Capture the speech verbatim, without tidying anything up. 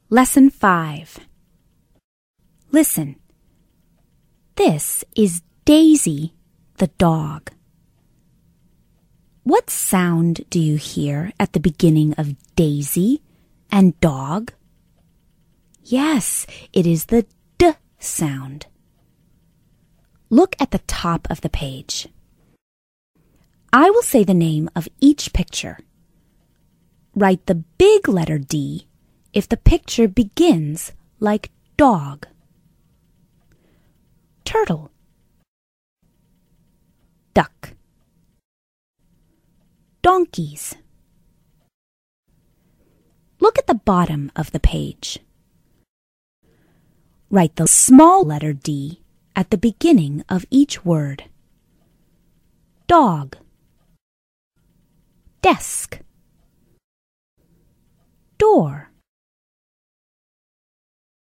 Lesson five. Listen. This is Daisy, the dog. What sound do you hear at the beginning of Daisy and dog? Yes, it is the D sound. Look at the top of the page. I will say the name of each picture. Write the big letter D if the picture begins like dog. Turtle, duck, donkeys. Look at the bottom of the page. Write the small letter D at the beginning of each word. Dog, desk, door.